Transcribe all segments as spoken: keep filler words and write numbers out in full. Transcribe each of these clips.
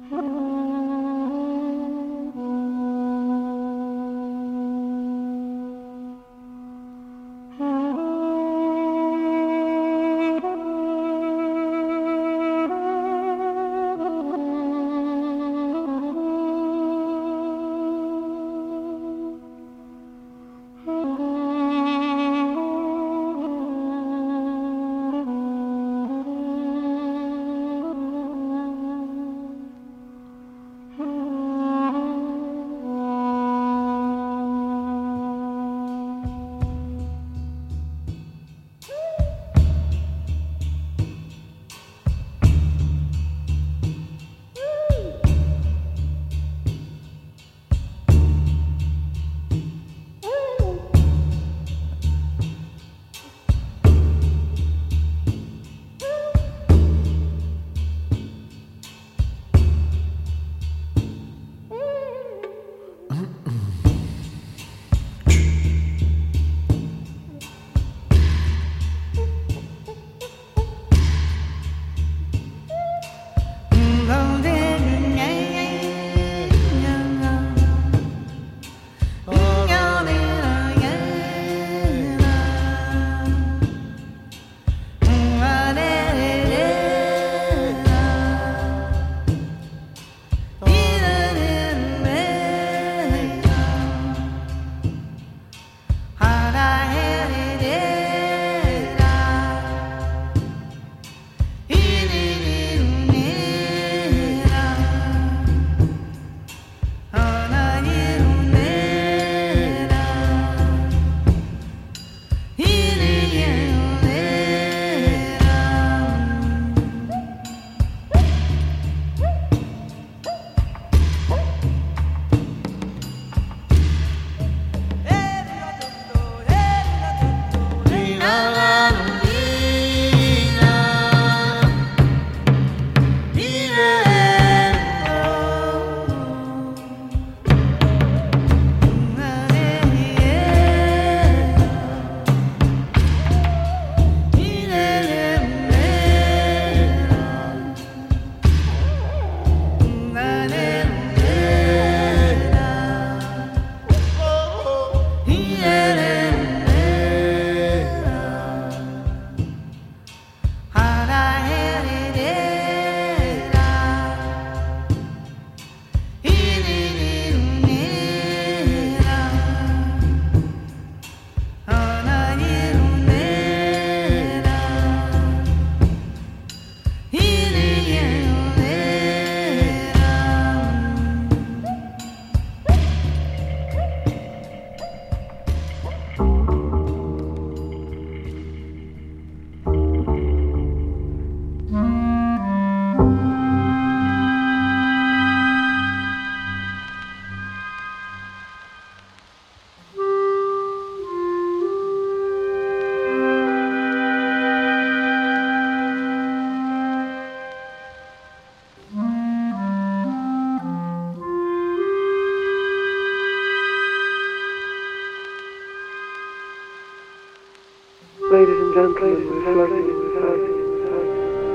Ladies and gentlemen, we're flirting, we're flirting, we're flirting.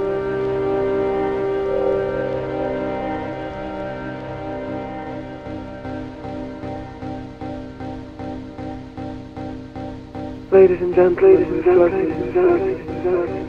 Ladies and gentlemen, we're flirting, we're flirting, we're flirting.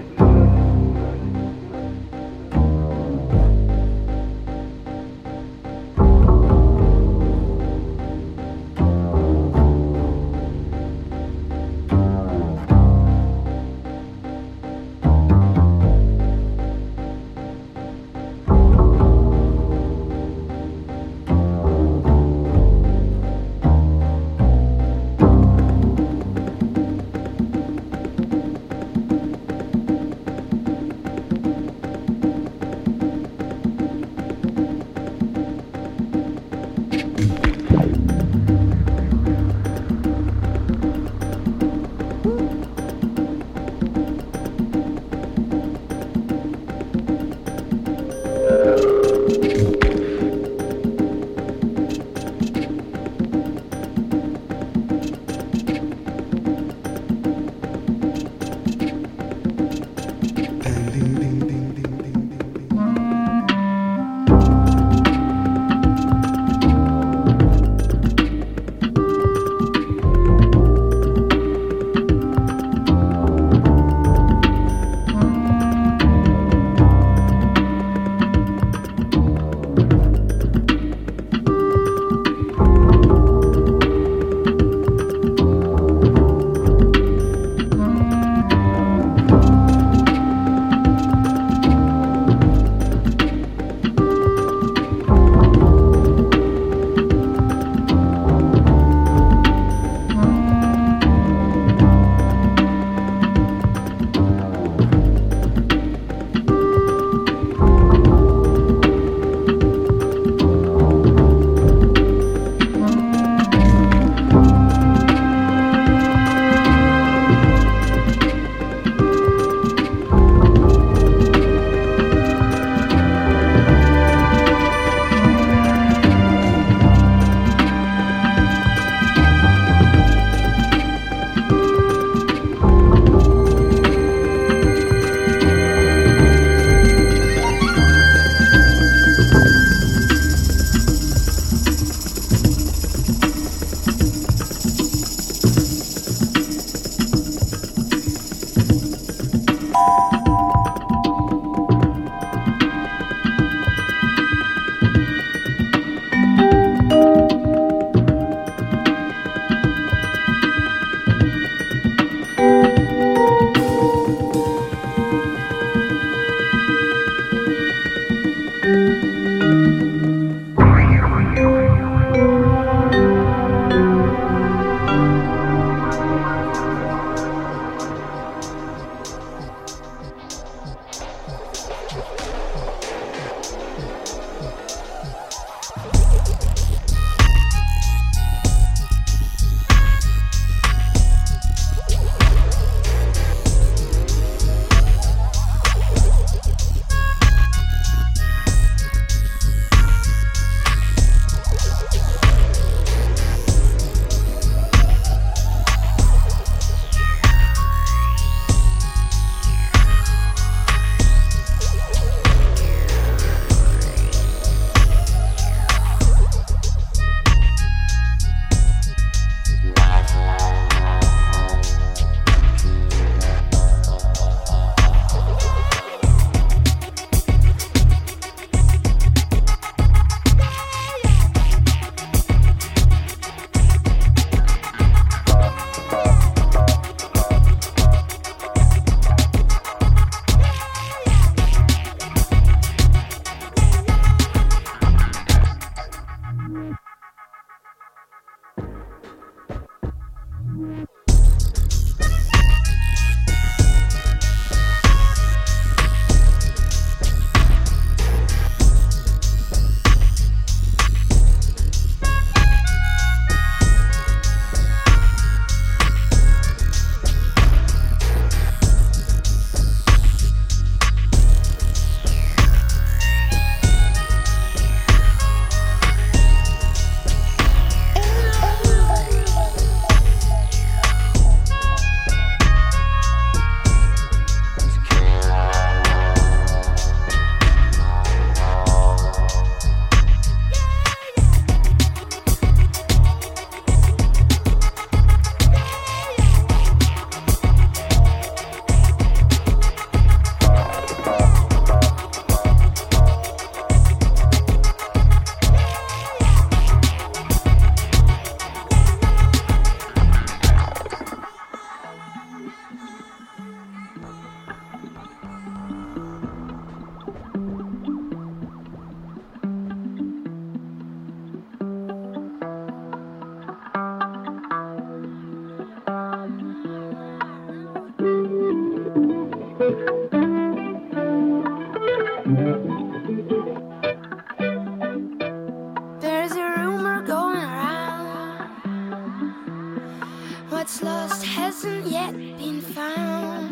yet been found.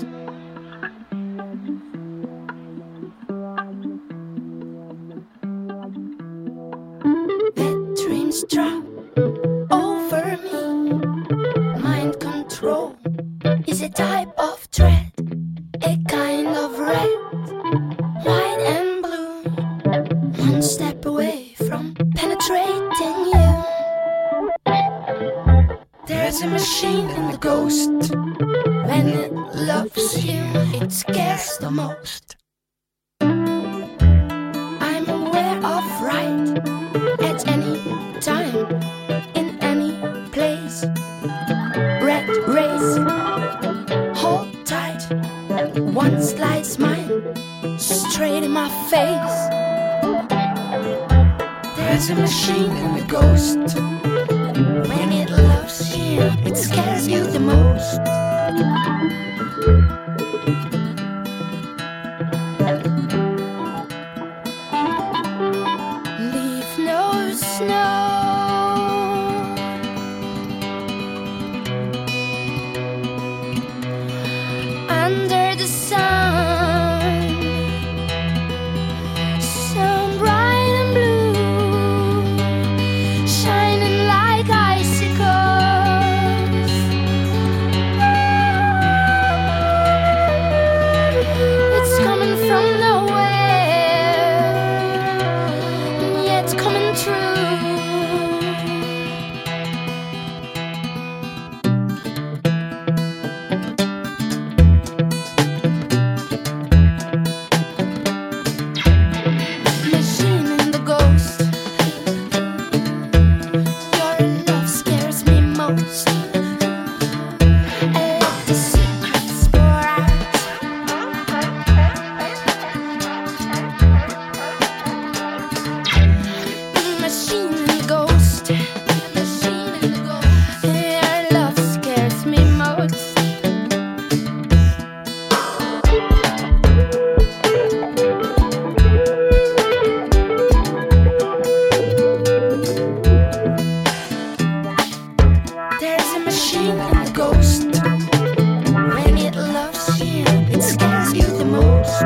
Bad dreams drop over me. Mind control is a type of dread, a kind of red, white and blue. One step away from penetrating you. There's a machine in the ghost. When it loves you, it scares the most. I'm aware of right at any time, in any place. Red race, hold tight. One slice mine, straight in my face. There's a machine in the ghost. When it loves you, it scares you the most. Leave no snow under the sun, so bright and blue, shining like icicles. It's coming from nowhere, and yet coming true. Machine in the ghost. Your love scares me most. I let the secrets pour out. Machine in the ghost. Machine in the ghost. Your love scares me most. There's a machine in the ghost. When it loves you, it scares you the most.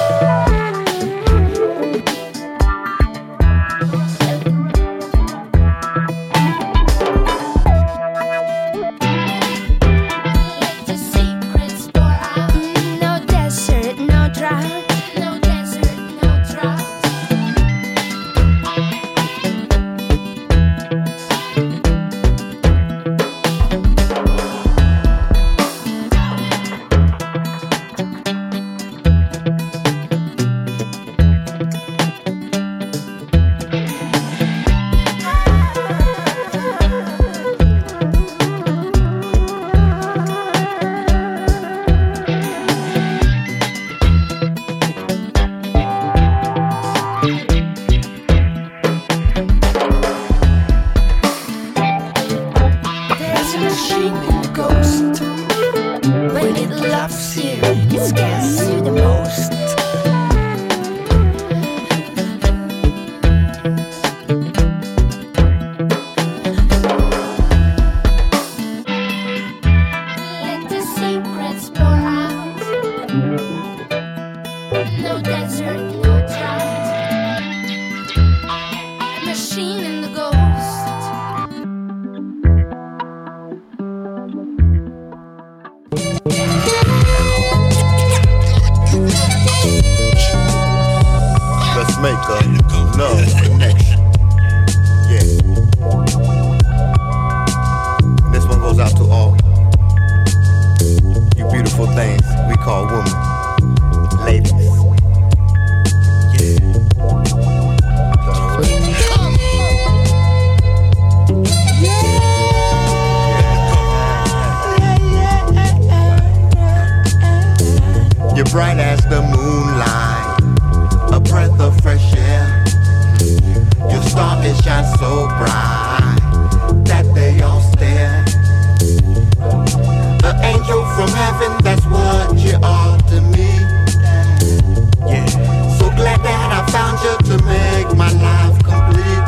Let the secrets pour out. No desert, no drought. No desert, no drought. There's a machine in the ghost. When it loves you, it scares you the most. Let the secrets pour out. No desert, no drought. Machine in the ghost. Let's make a love connection. Yeah. This one goes out to all you beautiful things we call women. Ladies. Yeah. You're bright as the moonlight, a breath of fresh air. Your starlight shines so bright that they all stare. An angel from heaven, that's what you are to me. Yeah. So glad that I found you to make my life complete.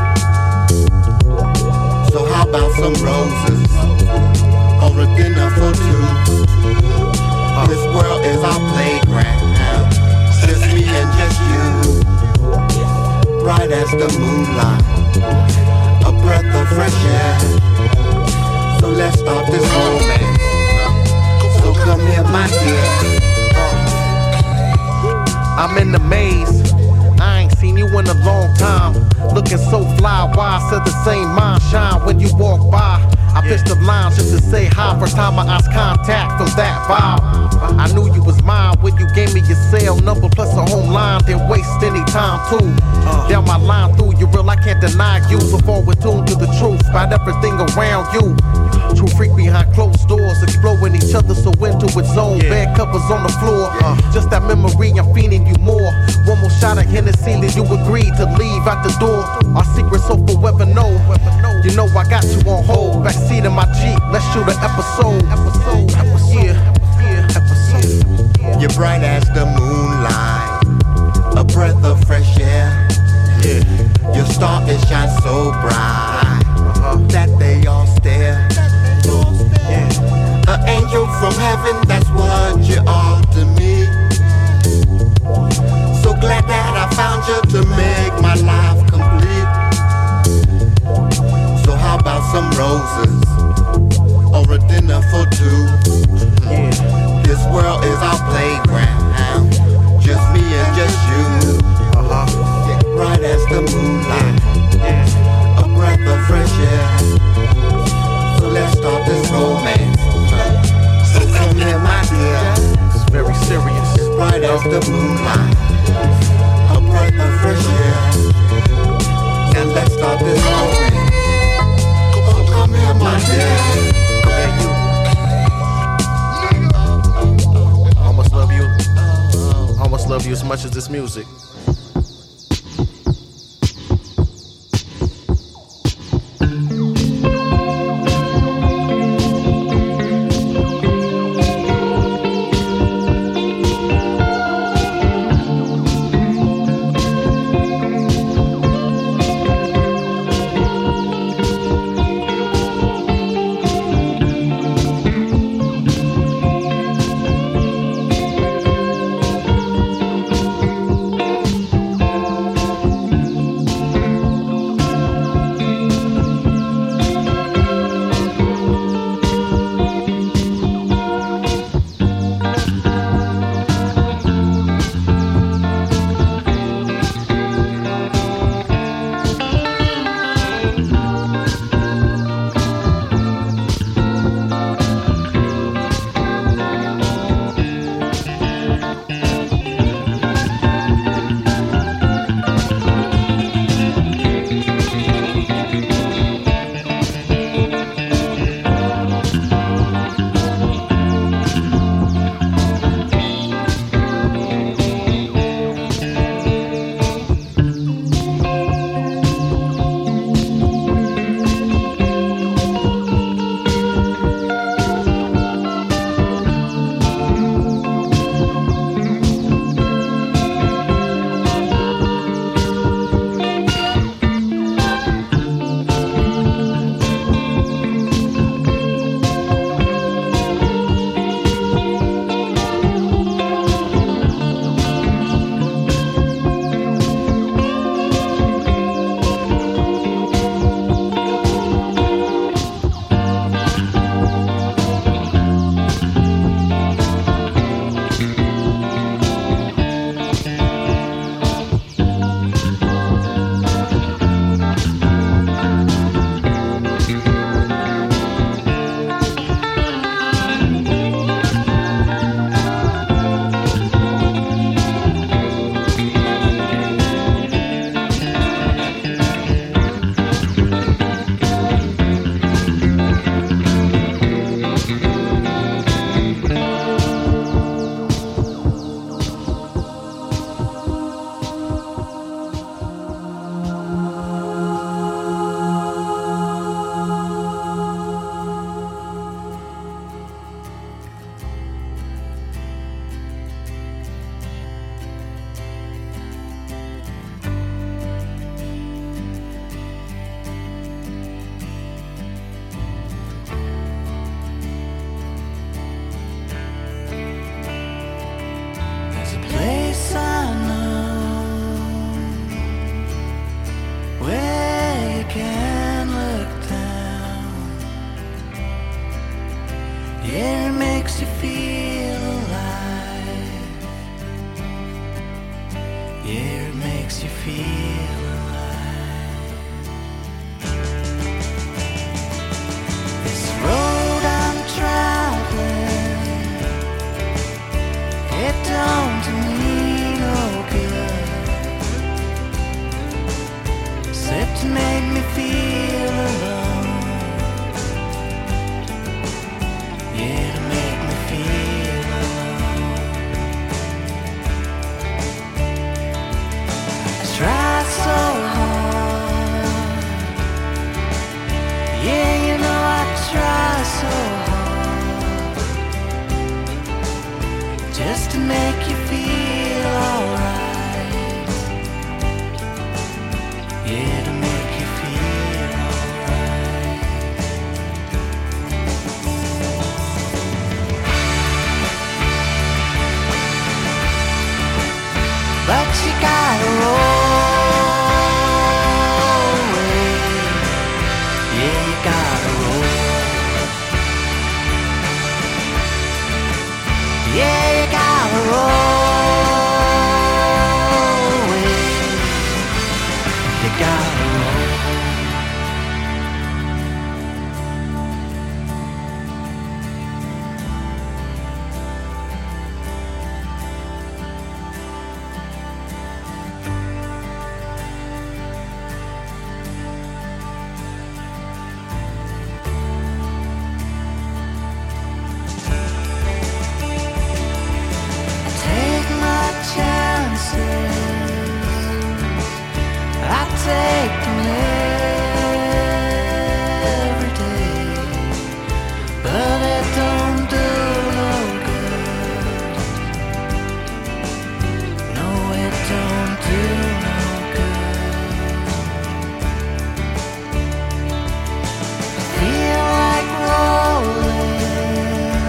So how about some roses or a dinner for two? as the moonlight, a breath of fresh air. So let's start this romance. So come here, my dear. I'm in the maze. I ain't seen you in a long time. Looking so fly, why I said the same mind shine when you walk by. I pitched the lines just to say hi. First time I lost contact from that vibe. I knew you was mine when you gave me your cell number plus a home line. Didn't waste any time too. Down my line through you real, I can't deny you. So forward tuned to the truth about everything around you. True freak behind closed doors, exploring each other so into its own. Bed covers on the floor. Just that memory, I'm feeding you more. One more shot of Hennessy, then you agreed to leave out the door. Our secret so forever know. You know I got you on hold. Backseat in my Jeep, let's shoot an episode. Episode, episode, yeah, episode. You're bright as the moonlight, a breath of fresh air. Yeah. Your star it shines so bright that they all stare. An angel from heaven, that's what you are to me. So glad that I found you to make my life complete. So how about some roses or a dinner for two? Yeah. This world is our playground, just me and just you. Uh-huh. Yeah, bright as the moonlight, Yeah. a breath of fresh air. So let's start this romance. So come here, my dear. It's very serious. It's bright as the moonlight, a breath of fresh air. Now let's start this romance. So come here, my dear. Come here, you. I almost love you. I almost love you as much as this music. to make me feel alone. Yeah, to make me feel alone. I try so hard. Yeah, you know I try so hard just to make you feel alright. Yeah, to make you feel alright. But you gotta roll away. Yeah, you gotta roll. Yeah, you gotta roll away. You gotta roll. Take my chances, I take them every day, but it don't do no good. No, it don't do no good. Feel like rolling,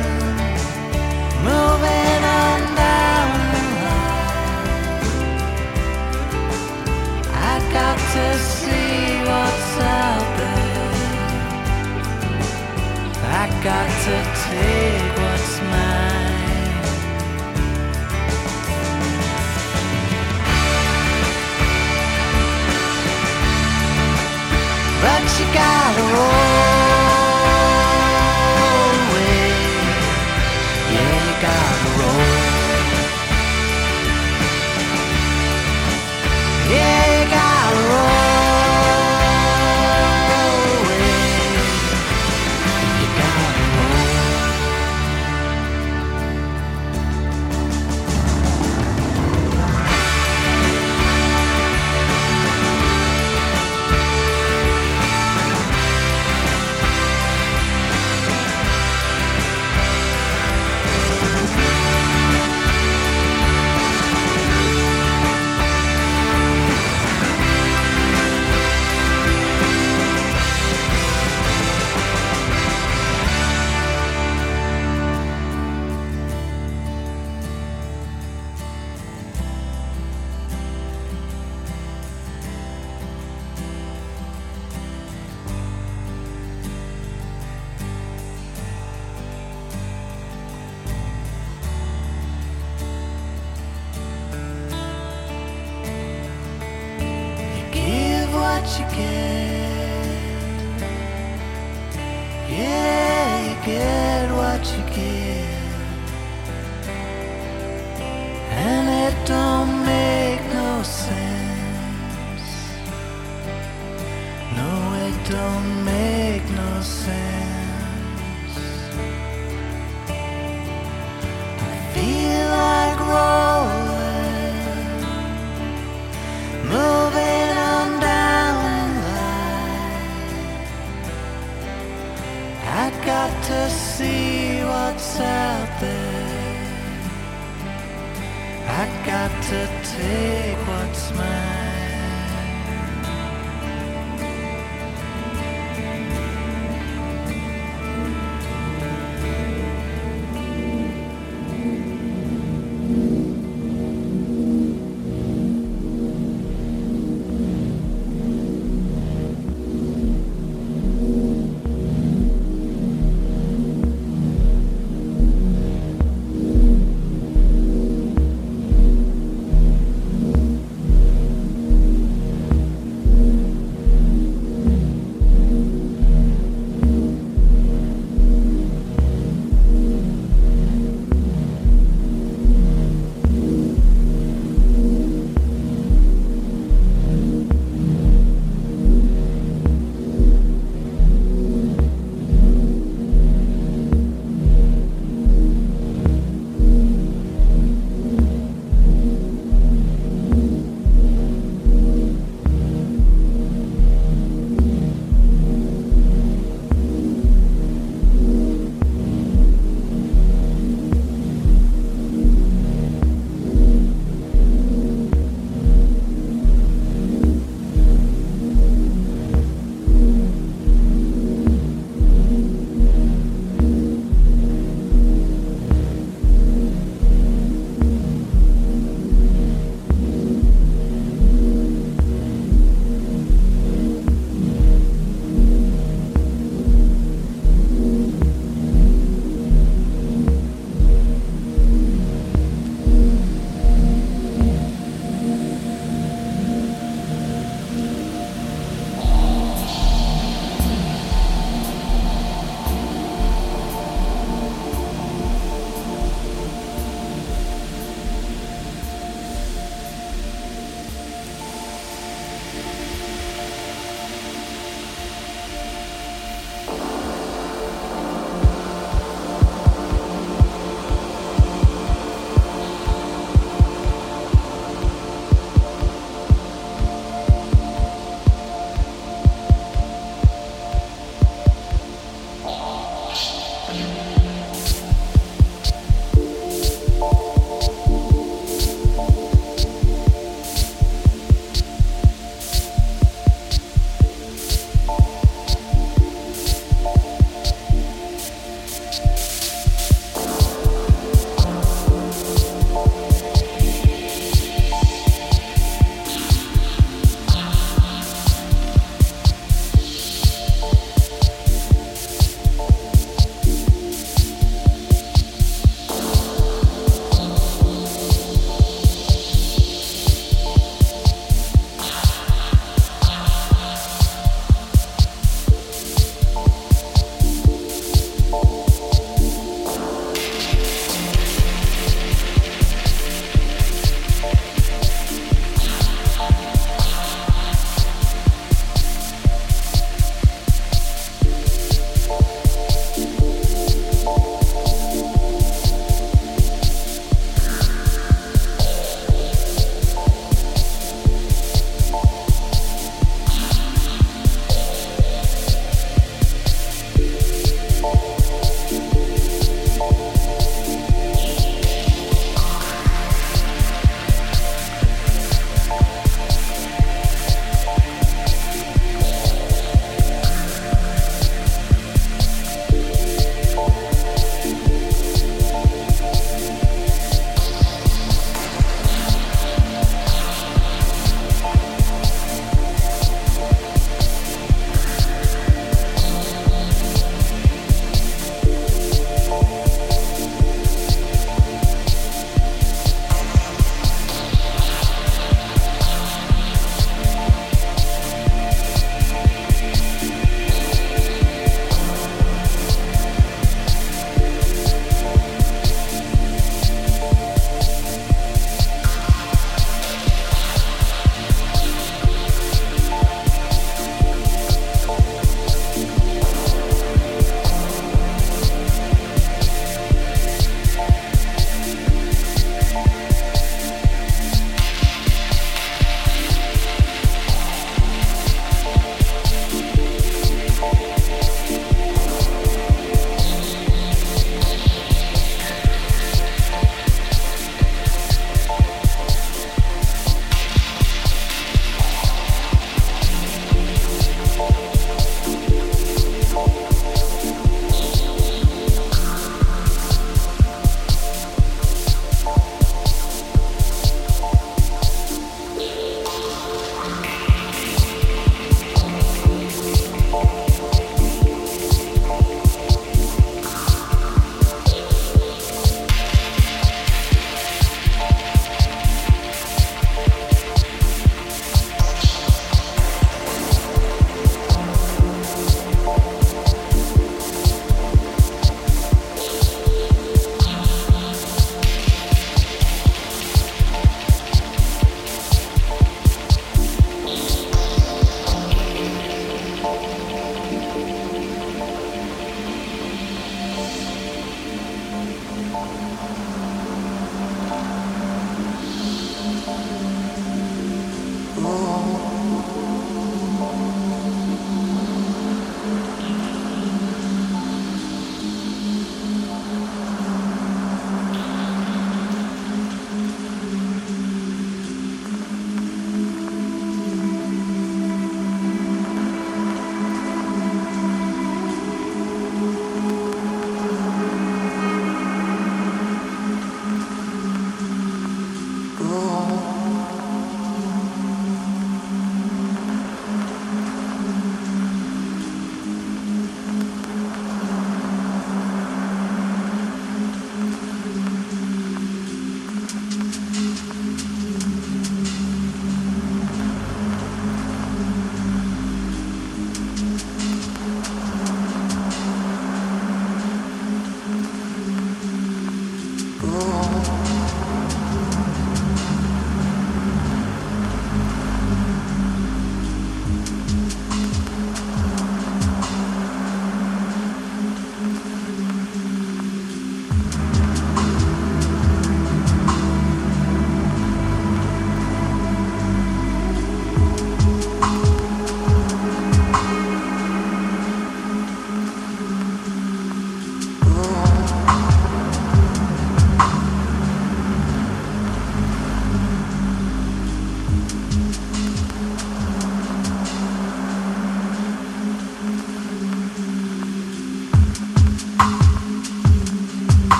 moving on down the line. I got to see what's out there. I got to take what's mine. But you gotta roll away. Yeah, you gotta roll. Yeah, you gotta roll away. You gotta roll. You give what you get. Yeah, you get what you get. And it don't make no sense. No, it don't make no sense. I feel like rolling, moving on down the line. I got to see what's out there. I got to take what's mine.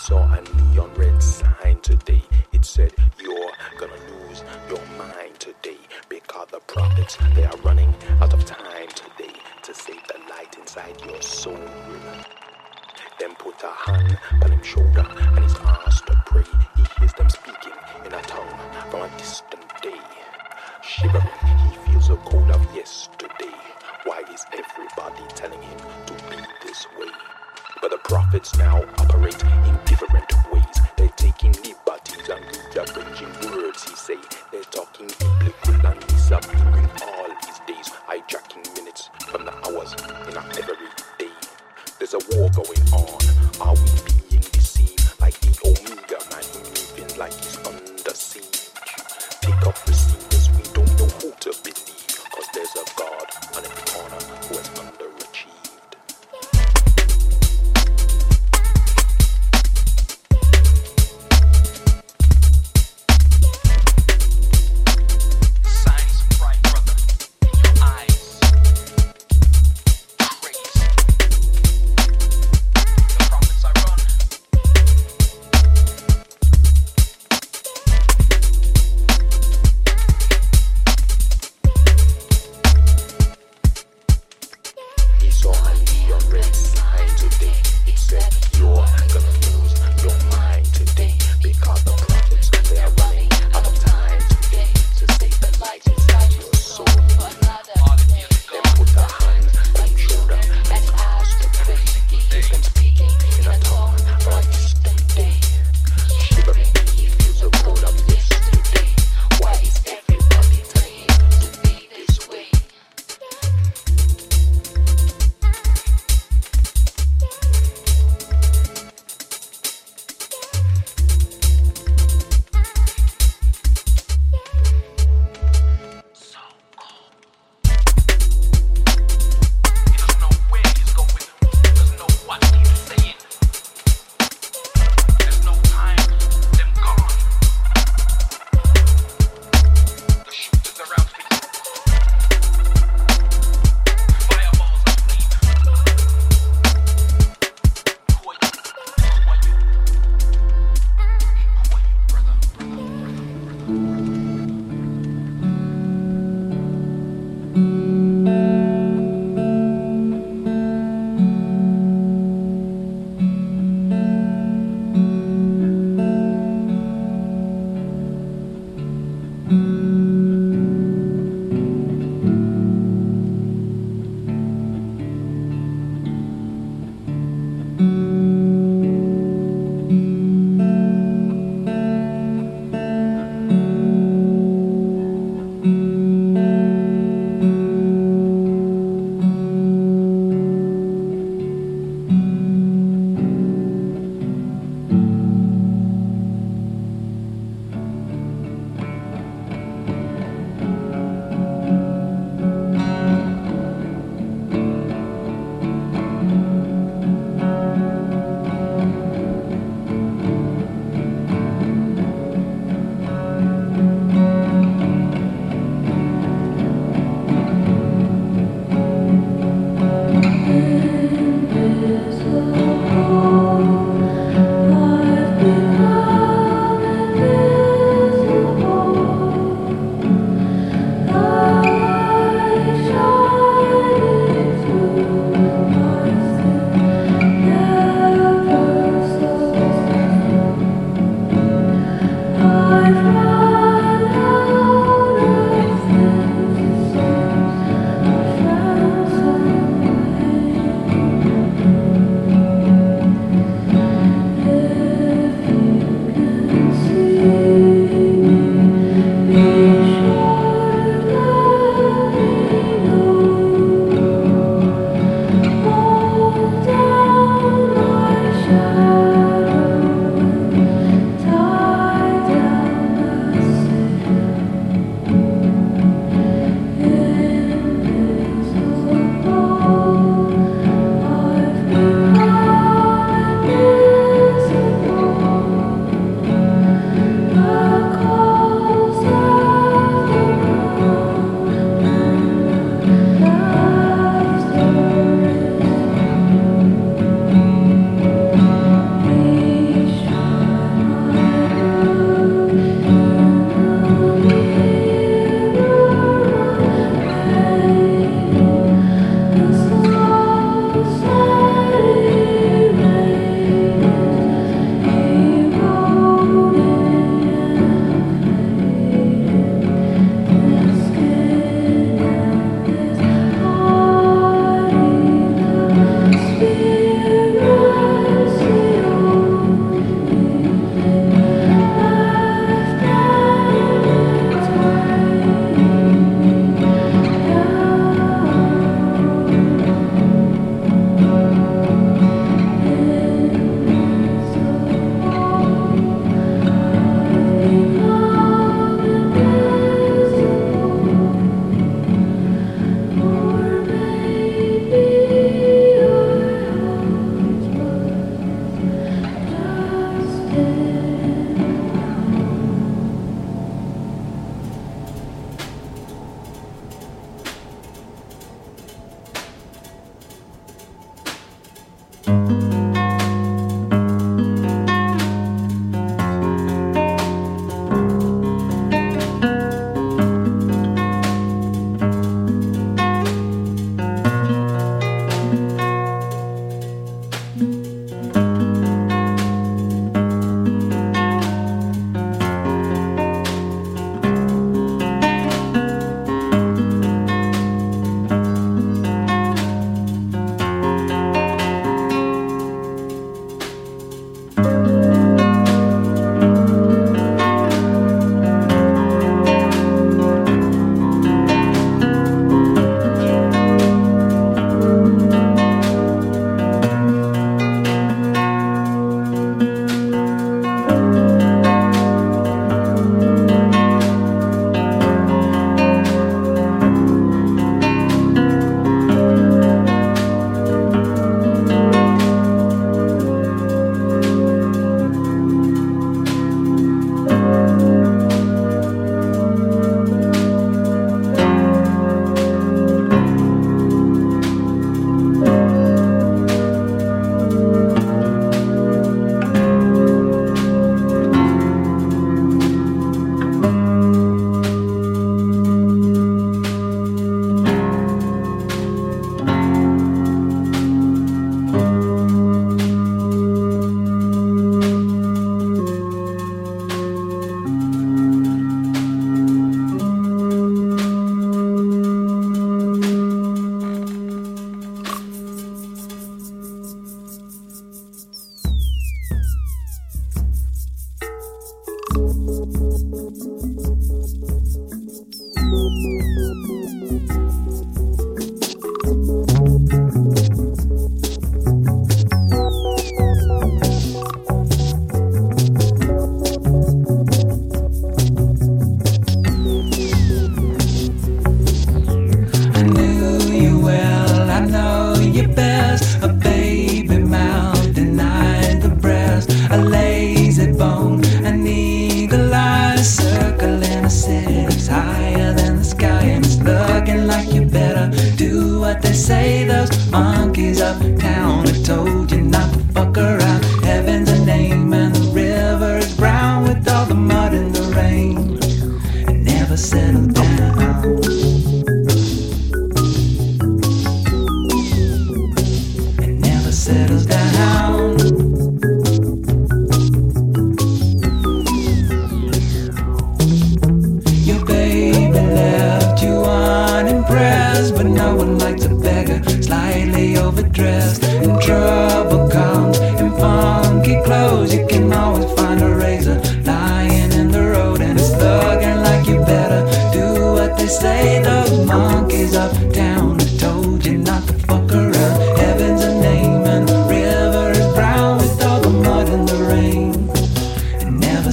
saw a neon red sign today. It said, you're gonna lose your mind today, because the prophets, they are running out of time today to save the light inside your soul. Then put a hand on his shoulder and he's asked to pray. He hears them speaking in a tongue from a distant day. Shivering, he feels the cold of yesterday. Why is everybody telling him to be this way? But the prophets now operate in different ways. They're taking liberties and rearranging words, he say. They're talking biblical and disappearing all these days, hijacking minutes from the hours in our every day. There's a war going on. Are we being deceived like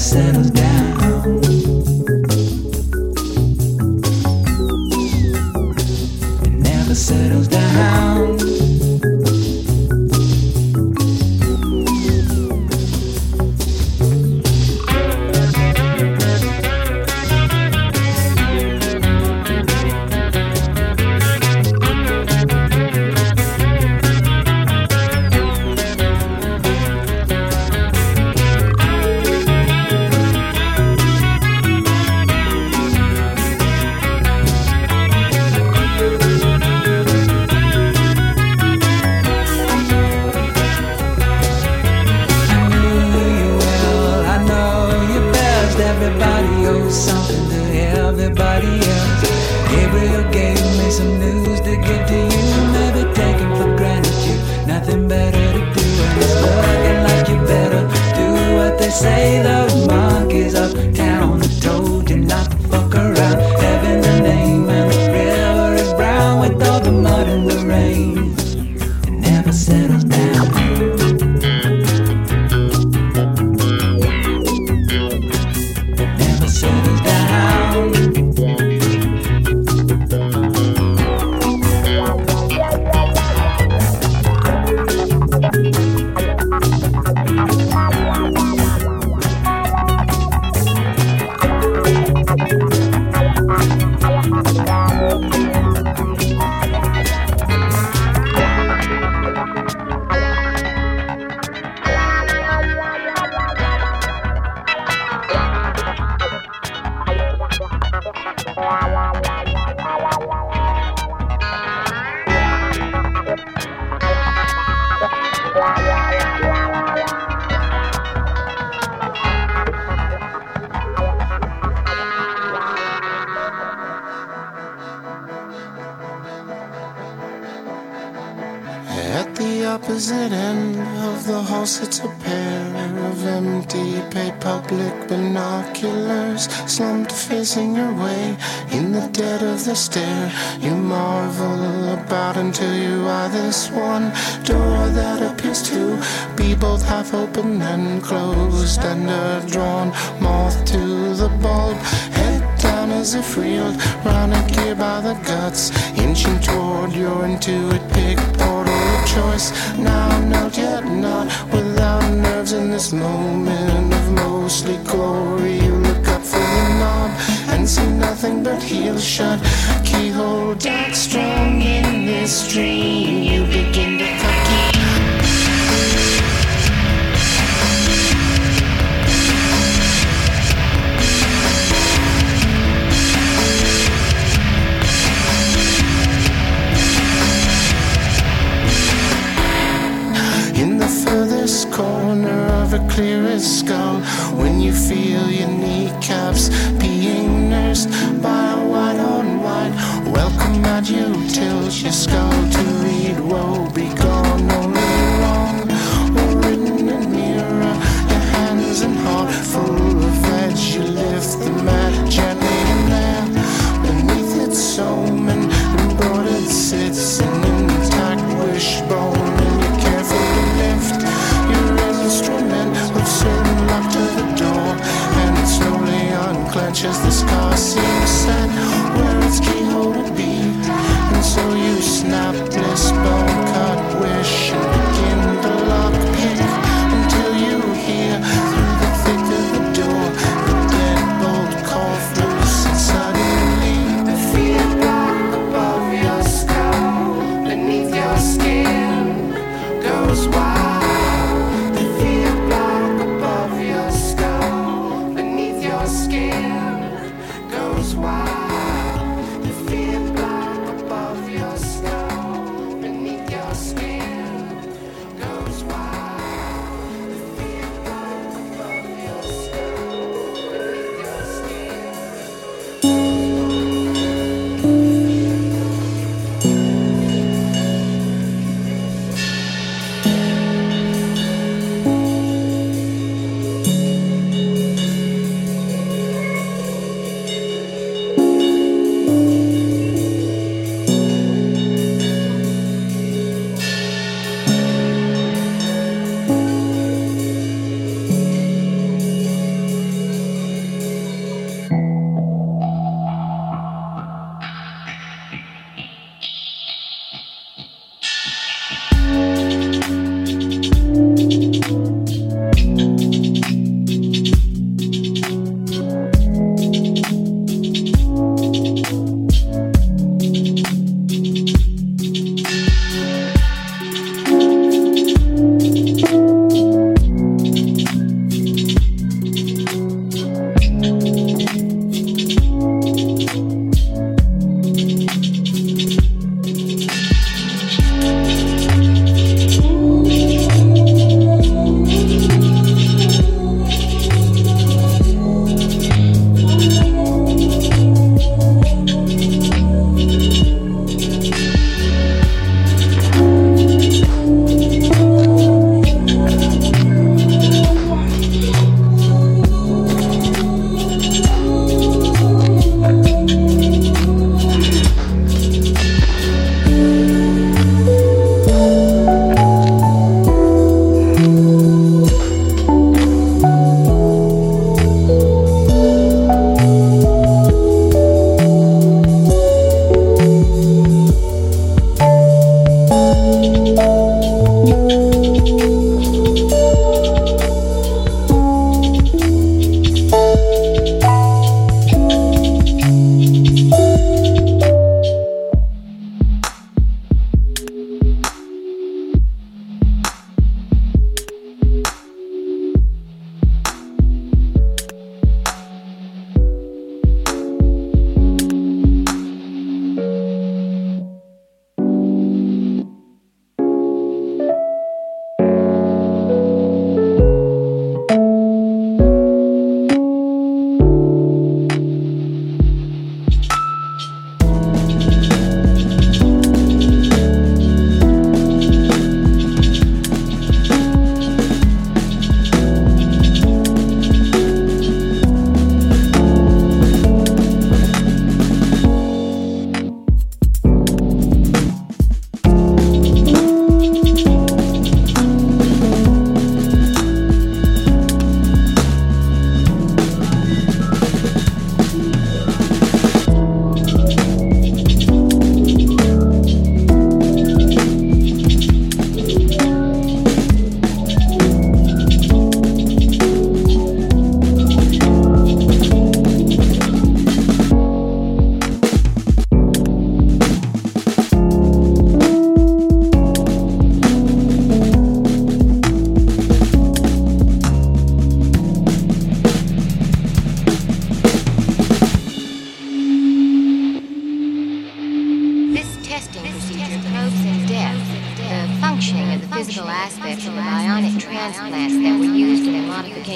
settles down. It never settles down. Everybody owes something to everybody else. Gabriel gave me some news to give to you. Never taken for granted you. Nothing better to do. And it's looking like you better do what they say. Those monkeys uptown told you not to fuck around. Heaven's a name and the river is brown with all the mud and the rain. It never settles down. At the opposite end of the hall sits a pair of empty paid public binoculars, slumped facing your way in the dead of the stair. You marvel about until you eye this one door that appears to be both half open and closed, and a drawn moth to the bulb, head down as if reeled round a gear by the guts, inching toward your intuit pick portal of choice. Now, not yet, not without nerves in this moment of mostly glory. You look up for the knob and see nothing but heels shut. Keyhole dark strong in this dream. You begin to cut key. Furthest corner of a clearest skull, when you feel your kneecaps being nursed by a white on white, welcome at you tilts your skull to read woe be gone, only wrong or written in mirror. Your hands and heart full of edge, you lift the mat gently, and there beneath its omen embroidered sits an intact wishbone, and you carefully lift your instrument of certain lock to the door, and it slowly unclenches. The scar seems set where its keyhole would be, and so you snap this bone cut wish.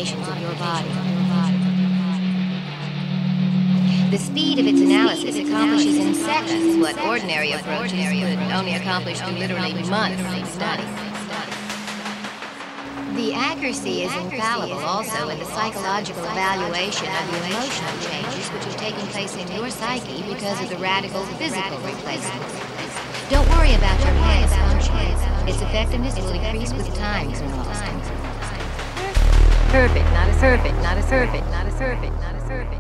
modifications of your body. The speed of its analysis accomplishes in seconds what ordinary approaches could only accomplish through literally months of study. The accuracy is infallible also in the psychological evaluation of the emotional changes which have taken place in your psyche because of the radical physical replacement. Don't worry about your head's function. Its effectiveness will increase with time, Xenos. Perfect, not a perfect, not a perfect, not a perfect, not a perfect.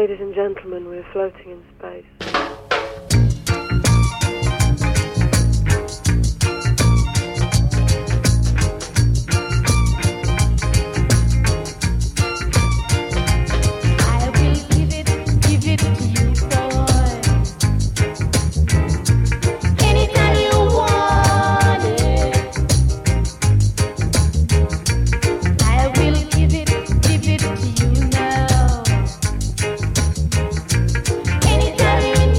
Ladies and gentlemen, we're floating in space. Anytime you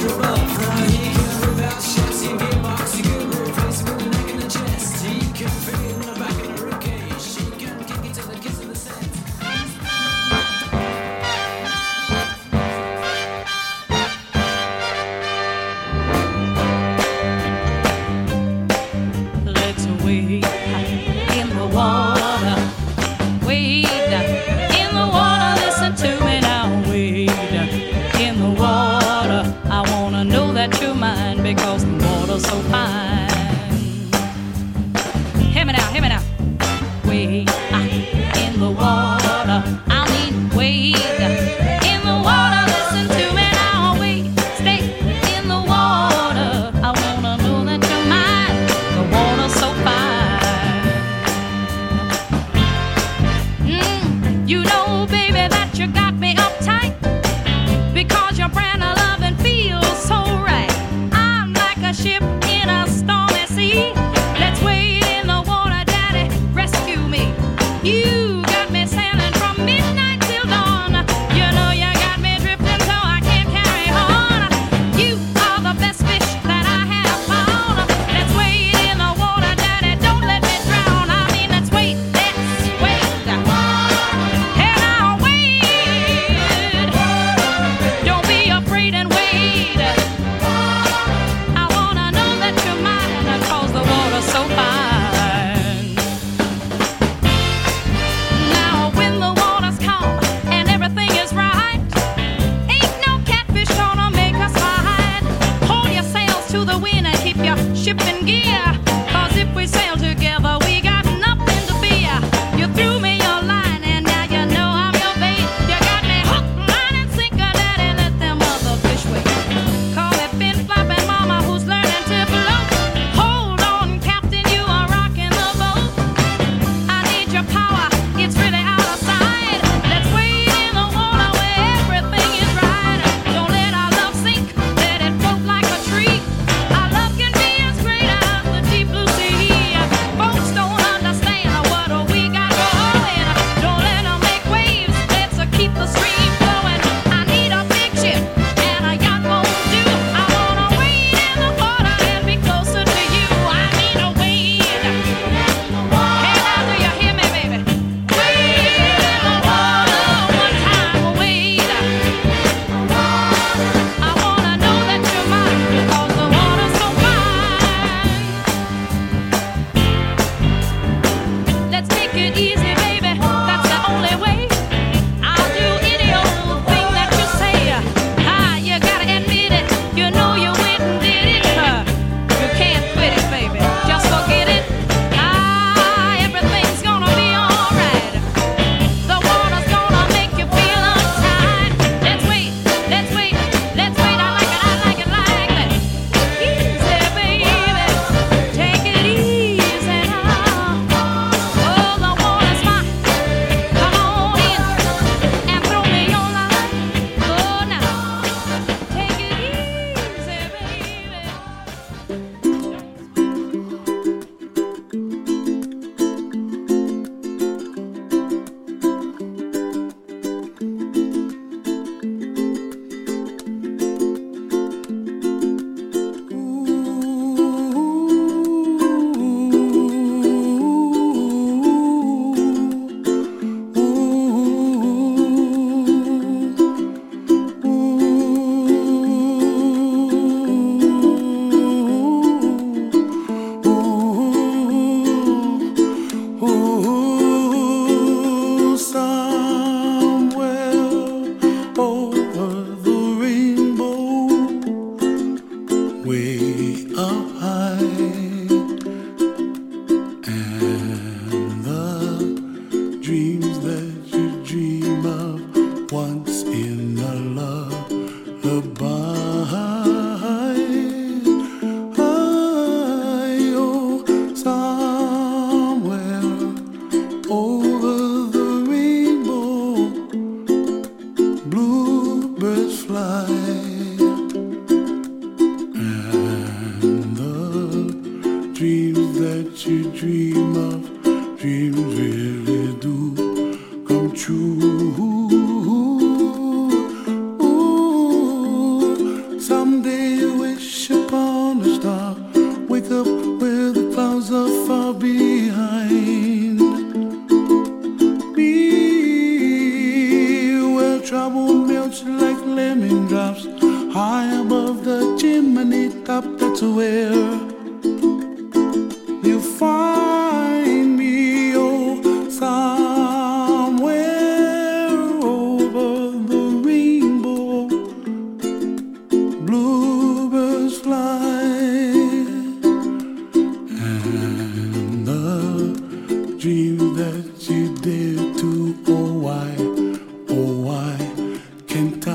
Bluebirds fly, and wish upon a star. Wake up where the clouds are far behind me, where trouble melts like lemon drops high above the chimney top. That's where you find me, oh, somewhere over the rainbow. Bluebirds fly, and the dream that you dare to, oh why, oh why can't I?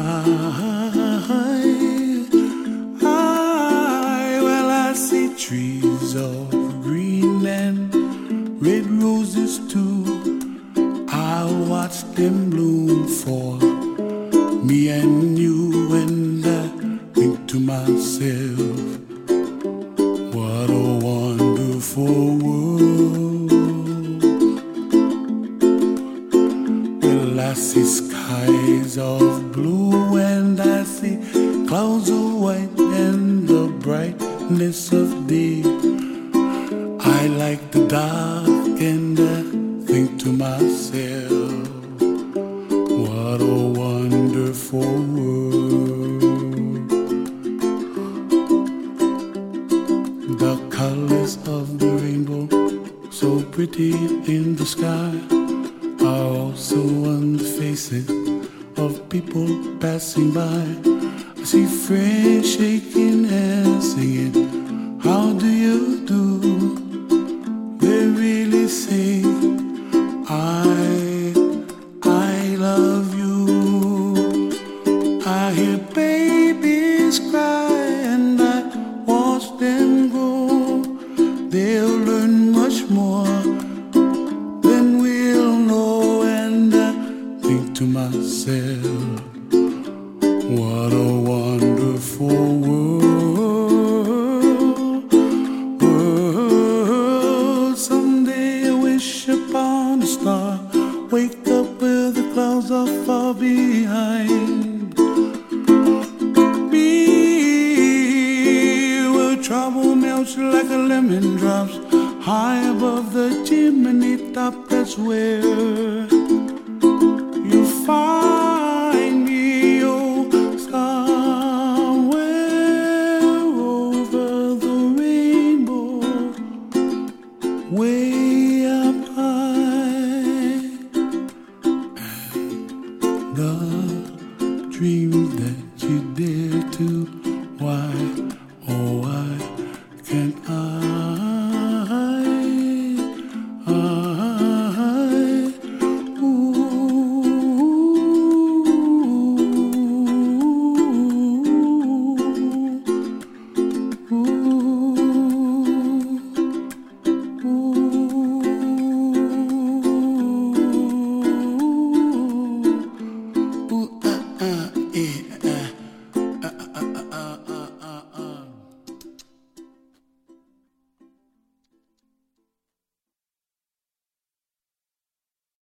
Trees of green and red roses too. I watch them bloom for me and you, and I think to myself, what a wonderful world. Well, I see skies of blue and I see clouds of white and the brightness of day. I like the dark and I think to myself, what a wonderful world. The colors of the rainbow, so pretty in the sky, are also on the faces of people passing by. I see friends shaking hands singing, how do you do? They really say, I, I love you. I hear babies cry and I watch them grow. They'll learn much more than we'll know, and I think to myself, what a wonderful world, world. Someday I wish upon a star. Wake up where the clouds are far behind me, where trouble melts like a lemon drops high above the chimney top. That's where you find me, oh, somewhere over the rainbow, way up high. And the dreams that you dare to, why